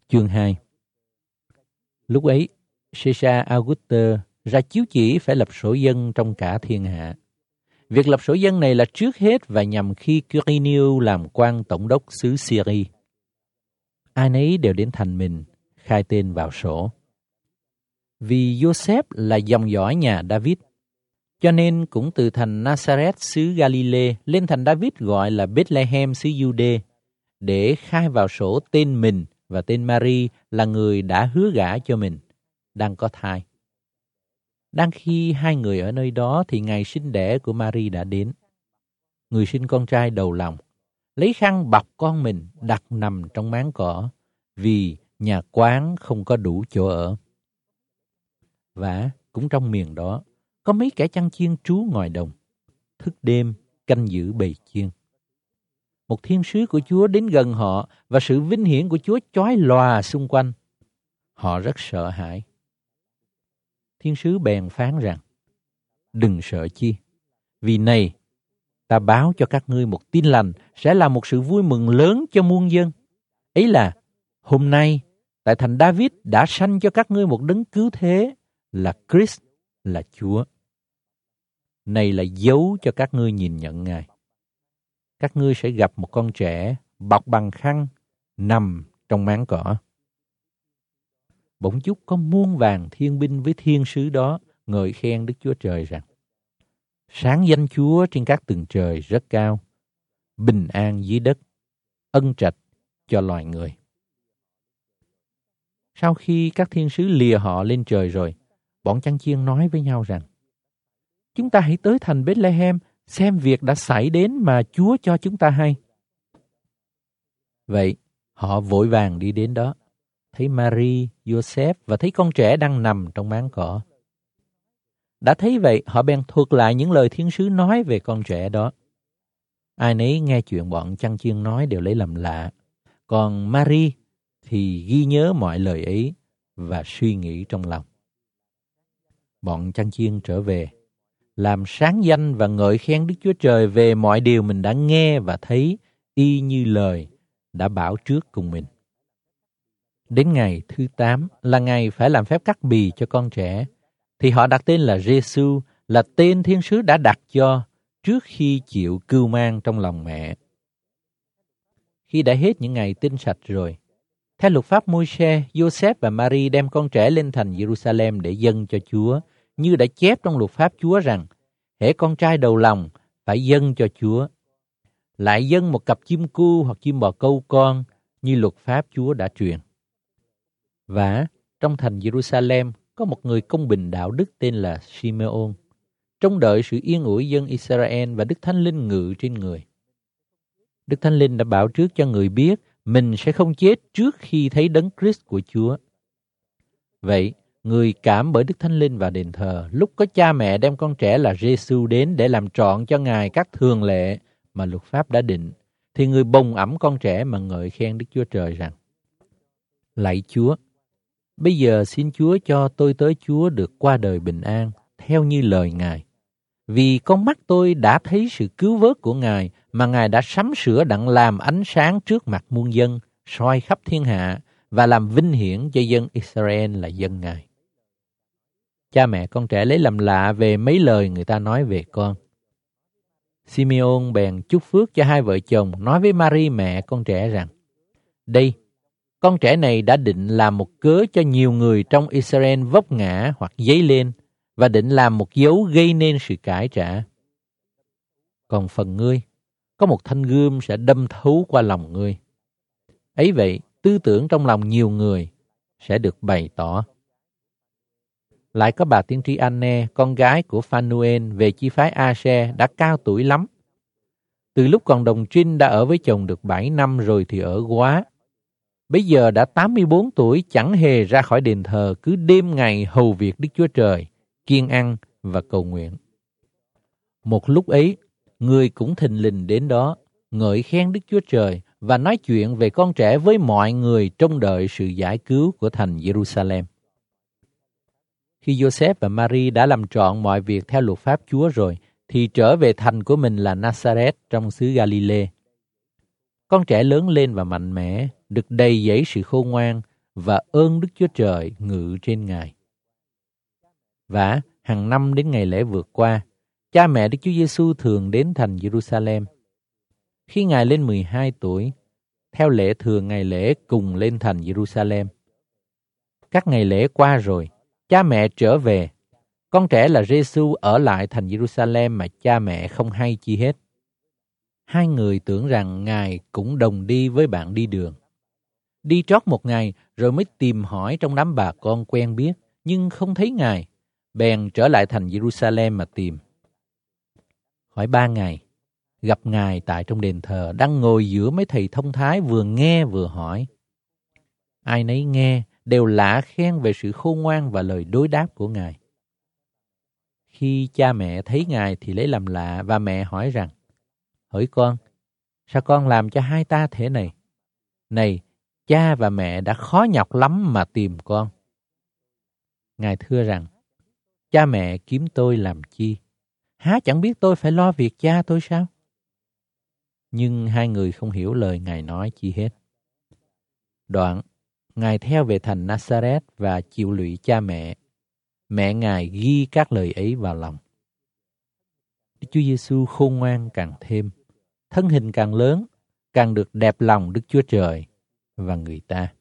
chương 2. Lúc ấy, Caesar Augustus ra chiếu chỉ phải lập sổ dân trong cả thiên hạ. Việc lập sổ dân này là trước hết và nhằm khi Quirinius làm quan tổng đốc xứ Syria. Ai nấy đều đến thành mình, khai tên vào sổ. Vì Joseph là dòng dõi nhà David, cho nên cũng từ thành Nazareth xứ Galilee lên thành David gọi là Bethlehem xứ Jude, để khai vào sổ tên mình và tên Mary là người đã hứa gả cho mình, đang có thai. Đang khi hai người ở nơi đó thì ngày sinh đẻ của Mary đã đến. Người sinh con trai đầu lòng, lấy khăn bọc con mình đặt nằm trong máng cỏ, vì nhà quán không có đủ chỗ ở. Và cũng trong miền đó, có mấy kẻ chăn chiên trú ngoài đồng, thức đêm canh giữ bầy chiên. Một thiên sứ của Chúa đến gần họ và sự vinh hiển của Chúa chói lòa xung quanh. Họ rất sợ hãi. Thiên sứ bèn phán rằng: đừng sợ chi, vì này, ta báo cho các ngươi một tin lành sẽ là một sự vui mừng lớn cho muôn dân. Ấy là, hôm nay, tại thành David đã sanh cho các ngươi một đấng cứu thế, là Christ, là Chúa. Này là dấu cho các ngươi nhìn nhận Ngài. Các ngươi sẽ gặp một con trẻ bọc bằng khăn, nằm trong máng cỏ. Bỗng chốc có muôn vàn thiên binh với thiên sứ đó ngợi khen Đức Chúa Trời rằng: sáng danh Chúa trên các tầng trời rất cao, bình an dưới đất, ân trạch cho loài người. Sau khi các thiên sứ lìa họ lên trời rồi, bọn chăn chiên nói với nhau rằng: chúng ta hãy tới thành Bethlehem xem việc đã xảy đến mà Chúa cho chúng ta hay. Vậy, họ vội vàng đi đến đó, thấy Mary, Joseph và thấy con trẻ đang nằm trong máng cỏ. Đã thấy vậy, họ bèn thuật lại những lời thiên sứ nói về con trẻ đó. Ai nấy nghe chuyện bọn chăn chiên nói đều lấy làm lạ, còn Mary thì ghi nhớ mọi lời ấy và suy nghĩ trong lòng. Bọn chăn chiên trở về, làm sáng danh và ngợi khen Đức Chúa Trời về mọi điều mình đã nghe và thấy, y như lời đã bảo trước cùng mình. Đến ngày thứ 8 là ngày phải làm phép cắt bì cho con trẻ, thì họ đặt tên là Giê-xu, là tên thiên sứ đã đặt cho trước khi chịu cưu mang trong lòng mẹ. Khi đã hết những ngày tinh sạch rồi, theo luật pháp Môi-se, Joseph và Mary đem con trẻ lên thành Jerusalem để dâng cho Chúa, như đã chép trong luật pháp Chúa rằng: hễ con trai đầu lòng phải dâng cho Chúa. Lại dâng một cặp chim cu hoặc chim bò câu con, như luật pháp Chúa đã truyền. Và trong thành Jerusalem có một người công bình đạo đức tên là Simeon, trông đợi sự yên ủi dân Israel và Đức Thánh Linh ngự trên người. Đức Thánh Linh đã bảo trước cho người biết mình sẽ không chết trước khi thấy đấng Christ của Chúa. Vậy, người cảm bởi Đức Thánh Linh vào đền thờ, lúc có cha mẹ đem con trẻ là Giê-xu đến để làm trọn cho Ngài các thường lệ mà luật pháp đã định, thì người bồng ẵm con trẻ mà ngợi khen Đức Chúa Trời rằng: lạy Chúa, bây giờ xin Chúa cho tôi tới Chúa được qua đời bình an, theo như lời Ngài. Vì con mắt tôi đã thấy sự cứu vớt của Ngài mà Ngài đã sắm sửa đặng làm ánh sáng trước mặt muôn dân, soi khắp thiên hạ và làm vinh hiển cho dân Israel là dân Ngài. Cha mẹ con trẻ lấy làm lạ về mấy lời người ta nói về con. Simeon bèn chúc phước cho hai vợ chồng, nói với Mary mẹ con trẻ rằng: đây, con trẻ này đã định làm một cớ cho nhiều người trong Israel vấp ngã hoặc dấy lên, và định làm một dấu gây nên sự cãi trả. Còn phần ngươi, có một thanh gươm sẽ đâm thấu qua lòng ngươi. Ấy vậy, tư tưởng trong lòng nhiều người sẽ được bày tỏ. Lại có bà tiên tri Anne, con gái của Phanuel về chi phái A-se, đã cao tuổi lắm. Từ lúc còn đồng trinh đã ở với chồng được 7 năm rồi thì ở góa. Bây giờ đã 84 tuổi, chẳng hề ra khỏi đền thờ, cứ đêm ngày hầu việc Đức Chúa Trời, kiêng ăn và cầu nguyện. Một lúc ấy, người cũng thình lình đến đó, ngợi khen Đức Chúa Trời và nói chuyện về con trẻ với mọi người trông đợi sự giải cứu của thành Jerusalem. Khi Joseph và Mary đã làm trọn mọi việc theo luật pháp Chúa rồi, thì trở về thành của mình là Nazareth trong xứ Galilee. Con trẻ lớn lên và mạnh mẽ, được đầy dẫy sự khôn ngoan, và ơn Đức Chúa Trời ngự trên Ngài. Và hàng năm đến ngày lễ vượt qua, cha mẹ Đức Chúa Giêsu thường đến thành Jerusalem. Khi Ngài lên 12 tuổi, theo lễ thường ngày lễ cùng lên thành Jerusalem. Các ngày lễ qua rồi, cha mẹ trở về. Con trẻ là Giêsu ở lại thành Jerusalem mà cha mẹ không hay chi hết. Hai người tưởng rằng Ngài cũng đồng đi với bạn đi đường. Đi trót một ngày rồi mới tìm hỏi trong đám bà con quen biết, nhưng không thấy Ngài. Bèn trở lại thành Jerusalem mà tìm. Hỏi 3 ngày, gặp Ngài tại trong đền thờ, đang ngồi giữa mấy thầy thông thái vừa nghe vừa hỏi. Ai nấy nghe đều lạ khen về sự khôn ngoan và lời đối đáp của Ngài. Khi cha mẹ thấy Ngài thì lấy làm lạ và mẹ hỏi rằng, hỡi con, sao con làm cho hai ta thế này? Này, cha và mẹ đã khó nhọc lắm mà tìm con. Ngài thưa rằng, cha mẹ kiếm tôi làm chi? Há chẳng biết tôi phải lo việc cha tôi sao? Nhưng hai người không hiểu lời Ngài nói chi hết. Đoạn, Ngài theo về thành Nazareth và chịu lụy cha mẹ. Mẹ Ngài ghi các lời ấy vào lòng. Đức Chúa Giêsu khôn ngoan càng thêm, thân hình càng lớn, càng được đẹp lòng Đức Chúa Trời và người ta.